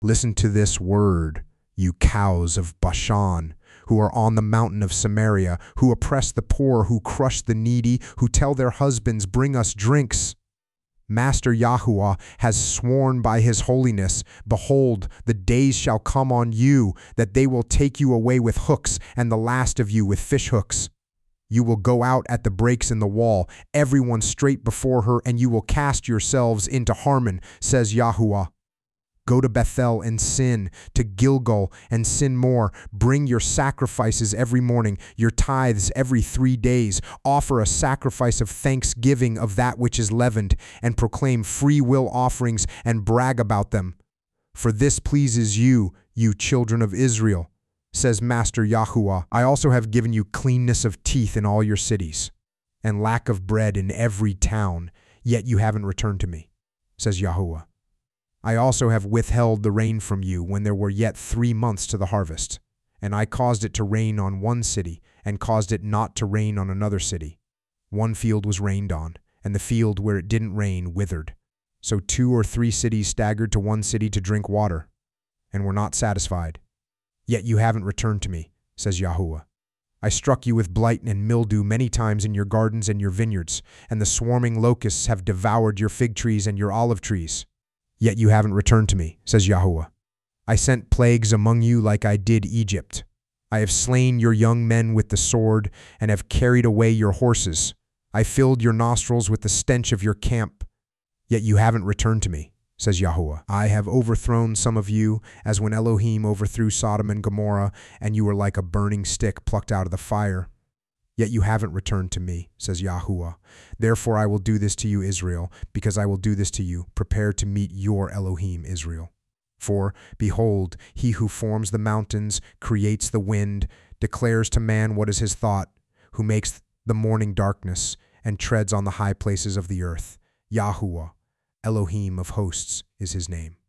Listen to this word, you cows of Bashan, who are on the mountain of Samaria, who oppress the poor, who crush the needy, who tell their husbands, bring us drinks. Master Yahuwah has sworn by his holiness, behold, the days shall come on you, that they will take you away with hooks, and the last of you with fish hooks. You will go out at the breaks in the wall, everyone straight before her, and you will cast yourselves into Harmon, says Yahuwah. Go to Bethel and sin, to Gilgal and sin more. Bring your sacrifices every morning, your tithes every 3 days. Offer a sacrifice of thanksgiving of that which is leavened, and proclaim free will offerings and brag about them. For this pleases you, you children of Israel, says Master Yahuwah. I also have given you cleanness of teeth in all your cities, and lack of bread in every town, yet you haven't returned to me, says Yahuwah. I also have withheld the rain from you when there were yet 3 months to the harvest, and I caused it to rain on one city, and caused it not to rain on another city. One field was rained on, and the field where it didn't rain withered. So 2 or 3 cities staggered to one city to drink water, and were not satisfied. Yet you haven't returned to me, says Yahuwah. I struck you with blight and mildew many times in your gardens and your vineyards, and the swarming locusts have devoured your fig trees and your olive trees. Yet you haven't returned to me, says Yahuwah. I sent plagues among you like I did Egypt. I have slain your young men with the sword, and have carried away your horses. I filled your nostrils with the stench of your camp. Yet you haven't returned to me, says Yahuwah. I have overthrown some of you, as when Elohim overthrew Sodom and Gomorrah, and you were like a burning stick plucked out of the fire. Yet you haven't returned to me, says Yahuwah. Therefore I will do this to you, Israel, because I will do this to you. Prepare to meet your Elohim, Israel. For, behold, he who forms the mountains, creates the wind, declares to man what is his thought, who makes the morning darkness, and treads on the high places of the earth. Yahuwah, Elohim of hosts, is his name.